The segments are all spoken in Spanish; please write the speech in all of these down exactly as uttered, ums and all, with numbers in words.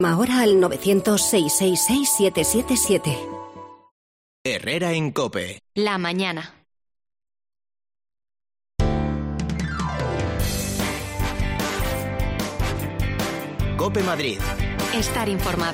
Ahora al novecientos, seiscientos sesenta y seis, setecientos setenta y siete. Herrera en COPE. La mañana. COPE Madrid. Estar informado.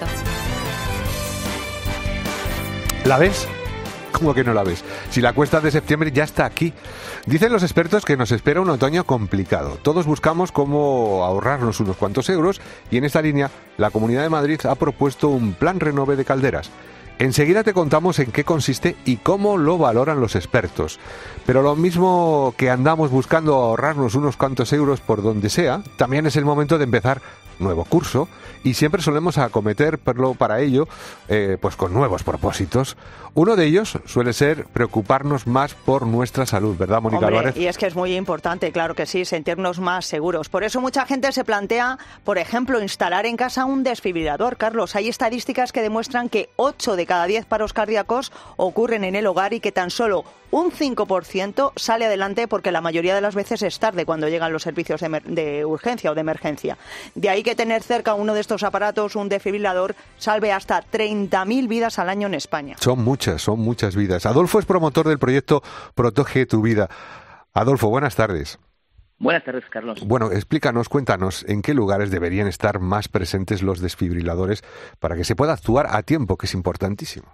¿La ves? ¿Cómo que no la ves? Si la cuesta de septiembre ya está aquí. Dicen los expertos que nos espera un otoño complicado. Todos buscamos cómo ahorrarnos unos cuantos euros y en esta línea la Comunidad de Madrid ha propuesto un plan renove de calderas. Enseguida te contamos en qué consiste y cómo lo valoran los expertos. Pero lo mismo que andamos buscando ahorrarnos unos cuantos euros por donde sea, también es el momento de empezar nuevo curso y siempre solemos acometerlo para ello eh, pues con nuevos propósitos. Uno de ellos suele ser preocuparnos más por nuestra salud, ¿verdad, Mónica Hombre, Álvarez? Y es que es muy importante, claro que sí, sentirnos más seguros. Por eso mucha gente se plantea, por ejemplo, instalar en casa un desfibrilador. Carlos, hay estadísticas que demuestran que ocho de cada diez paros cardíacos ocurren en el hogar y que tan solo un cinco por ciento sale adelante porque la mayoría de las veces es tarde cuando llegan los servicios de, de urgencia o de emergencia. De ahí que tener cerca uno de estos aparatos, un desfibrilador, salve hasta treinta mil vidas al año en España. Son muchas, son muchas vidas. Adolfo es promotor del proyecto Protege tu Vida. Adolfo, buenas tardes. Buenas tardes, Carlos. Bueno, explícanos, cuéntanos, ¿en qué lugares deberían estar más presentes los desfibriladores para que se pueda actuar a tiempo, que es importantísimo?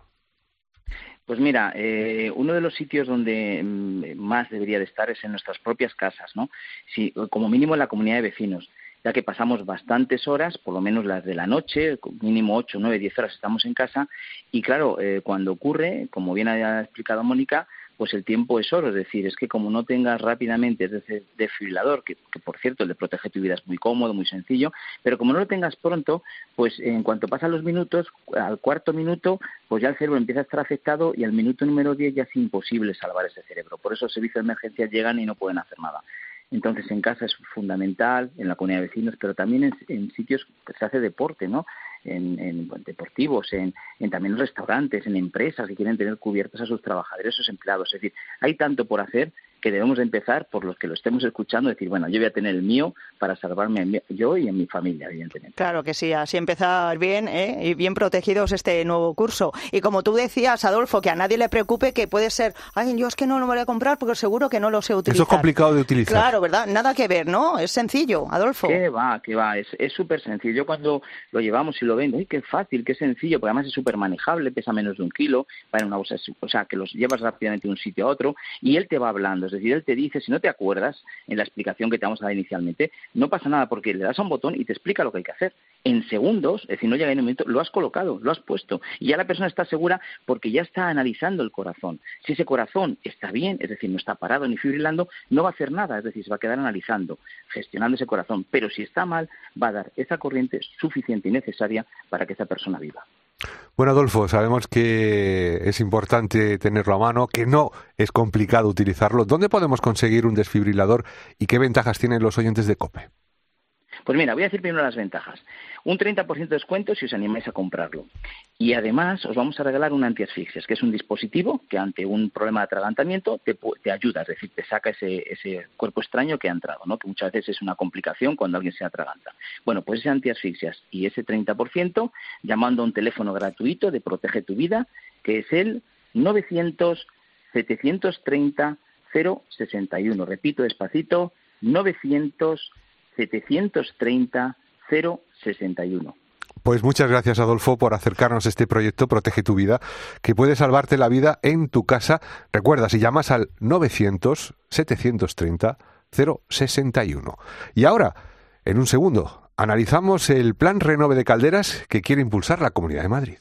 Pues mira, eh, uno de los sitios donde mm, más debería de estar es en nuestras propias casas, ¿no? Sí, como mínimo en la comunidad de vecinos, ya que pasamos bastantes horas, por lo menos las de la noche, mínimo ocho, nueve, diez horas estamos en casa, y claro, eh, cuando ocurre, como bien ha explicado Mónica, pues el tiempo es oro, es decir, es que como no tengas rápidamente ese desfibrilador, que, que por cierto el de Protege tu Vida es muy cómodo, muy sencillo, pero como no lo tengas pronto, pues en cuanto pasan los minutos, al cuarto minuto, pues ya el cerebro empieza a estar afectado y al minuto número diez ya es imposible salvar ese cerebro. Por eso los servicios de emergencia llegan y no pueden hacer nada. Entonces, en casa es fundamental, en la comunidad de vecinos, pero también en, en sitios que se hace deporte, ¿no? En, en deportivos, en, en también en restaurantes, en empresas que quieren tener cubiertos a sus trabajadores, a sus empleados. Es decir, hay tanto por hacer que debemos de empezar por los que lo estemos escuchando, decir, bueno, yo voy a tener el mío para salvarme yo y en mi familia, evidentemente. Claro que sí, así empezar bien, ¿eh? Y bien protegidos este nuevo curso. Y como tú decías, Adolfo, que a nadie le preocupe que puede ser, ay, yo es que no lo voy a comprar porque seguro que no lo sé utilizar. Eso es complicado de utilizar. Claro, ¿verdad? Nada que ver, ¿no? Es sencillo, Adolfo. ¿Qué va? ¿Qué va? Es súper sencillo. Yo cuando lo llevamos y lo ven, ¡ay, qué fácil, qué sencillo! Porque además es súper manejable, pesa menos de un kilo, va en una bolsa, o sea, que los llevas rápidamente de un sitio a otro y él te va hablando, es decir, él te dice, si no te acuerdas en la explicación que te vamos a dar inicialmente, no pasa nada porque le das a un botón y te explica lo que hay que hacer. En segundos, es decir, no llega en un momento, lo has colocado, lo has puesto y ya la persona está segura porque ya está analizando el corazón. Si ese corazón está bien, es decir, no está parado ni fibrilando, no va a hacer nada, es decir, se va a quedar analizando, gestionando ese corazón. Pero si está mal, va a dar esa corriente suficiente y necesaria para que esa persona viva. Bueno, Adolfo, sabemos que es importante tenerlo a mano, que no es complicado utilizarlo. ¿Dónde podemos conseguir un desfibrilador y qué ventajas tienen los oyentes de COPE? Pues mira, voy a decir primero las ventajas. Un treinta por ciento de descuento si os animáis a comprarlo. Y además os vamos a regalar un antiasfixias, que es un dispositivo que ante un problema de atragantamiento te, te ayuda, es decir, te saca ese, ese cuerpo extraño que ha entrado, ¿no? Que muchas veces es una complicación cuando alguien se atraganta. Bueno, pues ese antiasfixias y ese treinta por ciento llamando a un teléfono gratuito de Protege tu Vida, que es el novecientos, setecientos treinta, cero sesenta y uno. Repito despacito, novecientos, setecientos treinta, cero sesenta y uno. Pues muchas gracias, Adolfo, por acercarnos a este proyecto Protege tu Vida, que puede salvarte la vida en tu casa. Recuerda, si llamas al novecientos, setecientos treinta, cero sesenta y uno. Y ahora, en un segundo, analizamos el plan renove de calderas que quiere impulsar la Comunidad de Madrid.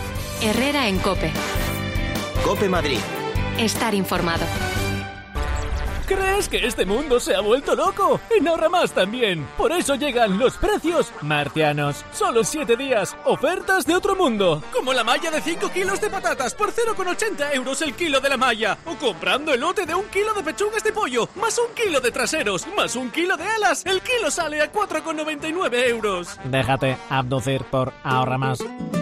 Herrera en COPE. COPE Madrid. Estar informado. ¿Crees que este mundo se ha vuelto loco? En Ahorra Más también. Por eso llegan los precios marcianos. Solo siete días. Ofertas de otro mundo. Como la malla de cinco kilos de patatas por cero coma ochenta euros el kilo de la malla. O comprando el lote de un kilo de pechugas de pollo, más un kilo de traseros, más un kilo de alas. El kilo sale a cuatro coma noventa y nueve euros. Déjate abducir por Ahorra Más.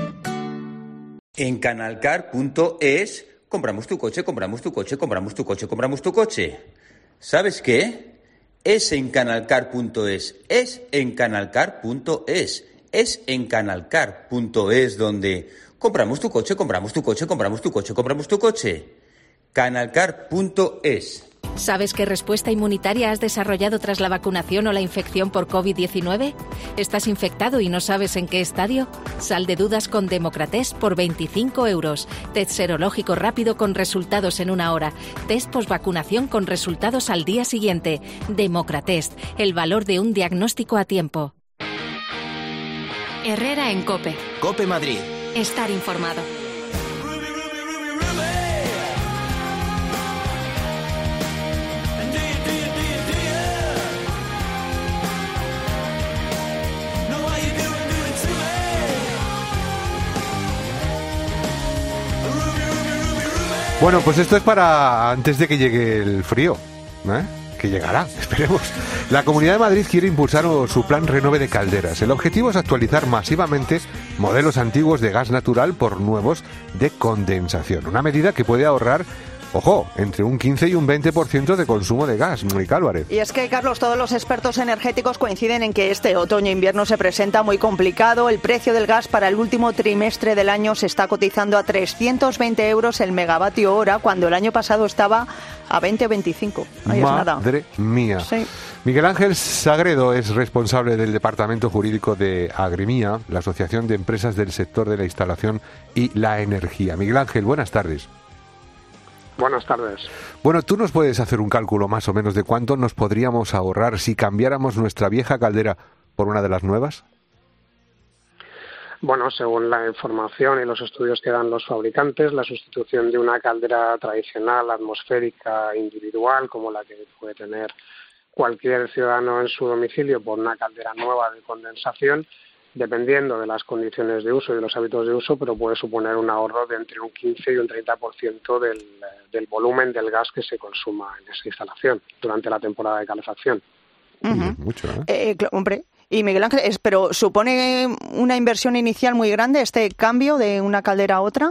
En canalcar punto es compramos tu coche, compramos tu coche, compramos tu coche, compramos tu coche. ¿Sabes qué? Es en canalcar punto es. Es en canalcar punto es. es en canalcar punto es, donde compramos tu coche, compramos tu coche, compramos tu coche, compramos tu coche. canalcar punto es. ¿Sabes qué respuesta inmunitaria has desarrollado tras la vacunación o la infección por covid diecinueve? ¿Estás infectado y no sabes en qué estadio? Sal de dudas con Democratest por veinticinco euros. Test serológico rápido con resultados en una hora. Test posvacunación con resultados al día siguiente. Democratest, el valor de un diagnóstico a tiempo. Herrera en COPE. COPE Madrid. Estar informado. Bueno, pues esto es para antes de que llegue el frío, ¿eh? Que llegará, esperemos. La Comunidad de Madrid quiere impulsar su plan Renove de calderas. El objetivo es actualizar masivamente modelos antiguos de gas natural por nuevos de condensación. Una medida que puede ahorrar, ojo, entre un quince y un veinte por ciento de consumo de gas. Mónica Álvarez. Y es que, Carlos, todos los expertos energéticos coinciden en que este otoño-invierno se presenta muy complicado. El precio del gas para el último trimestre del año se está cotizando a trescientos veinte euros el megavatio hora, cuando el año pasado estaba a veinte o veinticinco. Ahí es nada. Madre mía. Sí. Miguel Ángel Sagredo es responsable del Departamento Jurídico de Agremia, la Asociación de Empresas del Sector de la Instalación y la Energía. Miguel Ángel, buenas tardes. Buenas tardes. Bueno, ¿tú nos puedes hacer un cálculo más o menos de cuánto nos podríamos ahorrar si cambiáramos nuestra vieja caldera por una de las nuevas? Bueno, según la información y los estudios que dan los fabricantes, la sustitución de una caldera tradicional, atmosférica, individual, como la que puede tener cualquier ciudadano en su domicilio, por una caldera nueva de condensación, dependiendo de las condiciones de uso y de los hábitos de uso, pero puede suponer un ahorro de entre un quince y un treinta por ciento del, del volumen del gas que se consuma en esa instalación durante la temporada de calefacción. Uh-huh. Mucho, ¿eh? Eh, hombre, y Miguel Ángel, es, ¿pero supone una inversión inicial muy grande este cambio de una caldera a otra?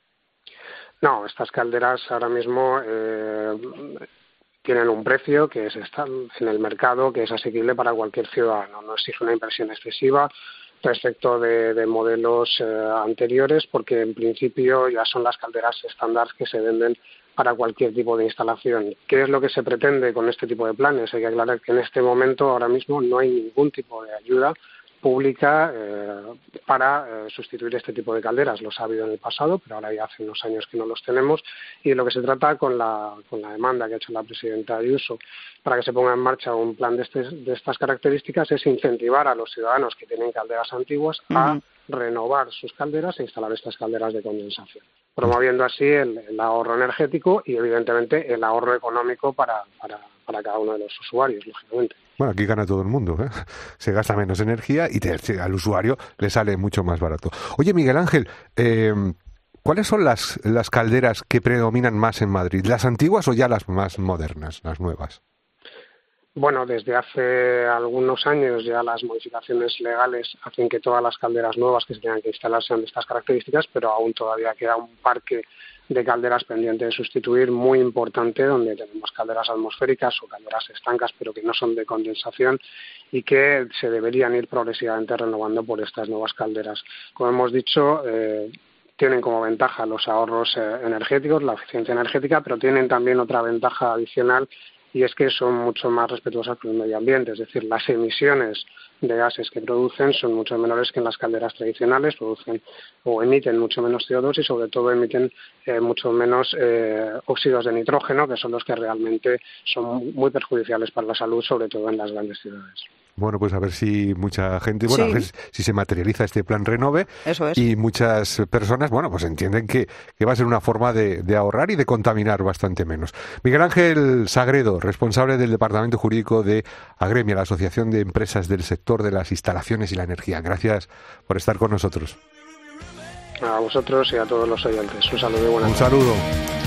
No, estas calderas ahora mismo eh, tienen un precio que es está en el mercado, que es asequible para cualquier ciudadano. No exige una inversión excesiva respecto de, de modelos eh, anteriores, porque en principio ya son las calderas estándar que se venden para cualquier tipo de instalación. ¿Qué es lo que se pretende con este tipo de planes? Hay que aclarar que en este momento, ahora mismo, no hay ningún tipo de ayuda pública eh, para eh, sustituir este tipo de calderas. Los ha habido en el pasado, pero ahora ya hace unos años que no los tenemos, y de lo que se trata con la, con la demanda que ha hecho la presidenta Ayuso para que se ponga en marcha un plan de, este, de estas características es incentivar a los ciudadanos que tienen calderas antiguas uh-huh. a renovar sus calderas e instalar estas calderas de condensación, promoviendo así el, el ahorro energético y, evidentemente, el ahorro económico para, para, para cada uno de los usuarios, lógicamente. Bueno, aquí gana todo el mundo, ¿eh? Se gasta menos energía y te, al usuario le sale mucho más barato. Oye, Miguel Ángel, eh, ¿cuáles son las, las calderas que predominan más en Madrid? ¿Las antiguas o ya las más modernas, las nuevas? Bueno, desde hace algunos años ya las modificaciones legales hacen que todas las calderas nuevas que se tengan que instalar sean de estas características, pero aún todavía queda un parque de calderas pendiente de sustituir muy importante, donde tenemos calderas atmosféricas o calderas estancas, pero que no son de condensación y que se deberían ir progresivamente renovando por estas nuevas calderas. Como hemos dicho, eh, tienen como ventaja los ahorros eh, energéticos, la eficiencia energética, pero tienen también otra ventaja adicional, y es que son mucho más respetuosas con el medio ambiente, es decir, las emisiones de gases que producen son mucho menores que en las calderas tradicionales, producen o emiten mucho menos C O dos y sobre todo emiten eh, mucho menos eh, óxidos de nitrógeno, que son los que realmente son muy perjudiciales para la salud, sobre todo en las grandes ciudades. Bueno, pues a ver si mucha gente, bueno, sí. a ver si se materializa este plan Renove. Eso es. Y muchas personas, bueno, pues entienden que, que va a ser una forma de, de ahorrar y de contaminar bastante menos. Miguel Ángel Sagredo, responsable del Departamento Jurídico de Agremia, la Asociación de Empresas del Sector de las Instalaciones y la Energía. Gracias por estar con nosotros. A vosotros y a todos los oyentes. Un saludo y buenas Un saludo.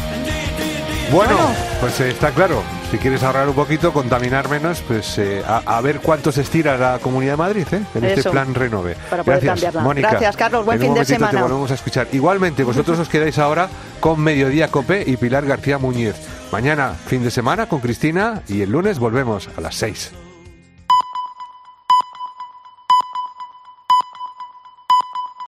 Bueno, bueno, pues eh, está claro, si quieres ahorrar un poquito, contaminar menos, pues eh, a, a ver cuánto se estira la Comunidad de Madrid ¿eh? en Eso, este plan Renove. Para poder Gracias, cambiarla. Mónica. Gracias, Carlos. Buen en fin un de semana. Te volvemos a escuchar. Igualmente, vosotros os quedáis ahora con Mediodía Cope y Pilar García Muñiz. Mañana, fin de semana, con Cristina, y el lunes volvemos a las seis.